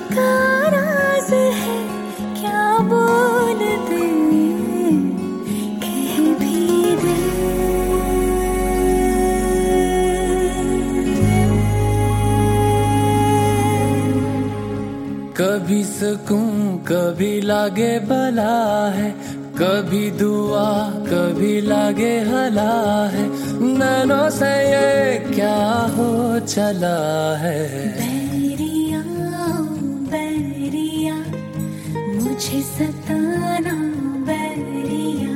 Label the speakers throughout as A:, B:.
A: का राज है क्या बोल दे, कह भी दे।
B: कभी सुकून कभी लागे भला है, कभी दुआ कभी लागे हला है, नैनों से ये क्या हो चला है।
A: बैरिया बैरिया मुझे सताना बैरिया,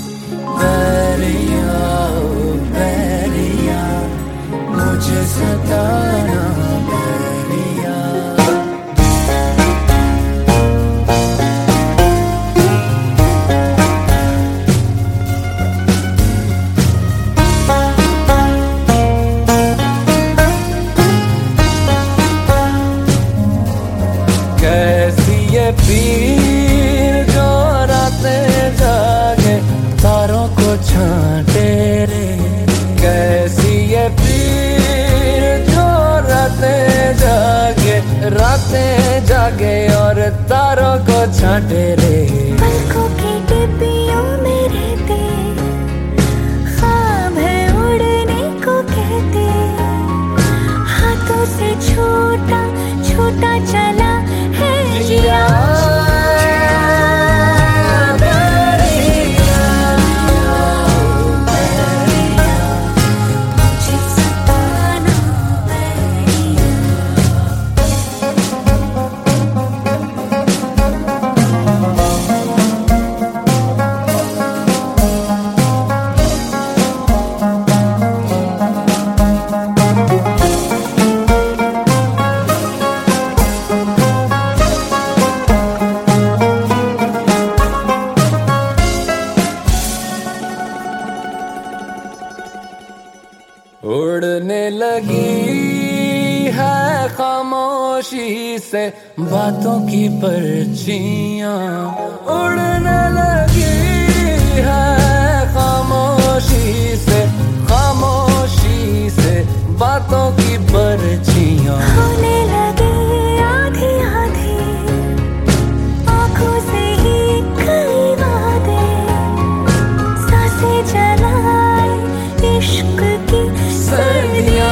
B: बैरिया ओ बैरिया मुझे सताना बैरिया। कैसी ये पीर जो रातें जागे तारों को छांटे रे, कैसी ये पीर जो रातें जागे और तारों को छांटे रे।
A: पलकों की डिब्बियों में रहते ख्वाब है उड़ने को कहते, हाथों से छोटा छोटा चला है जिया।
B: उड़ने लगी है खामोशी से बातों की पर्चियां, उड़ने लगी है खामोशी से बातों की पर्चियां।
A: होने लगे आधी आधी आंखों से ही कई वादे, सांसें जलाए इश्क की सर्दियां।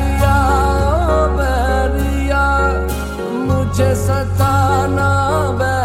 B: मुझे सताना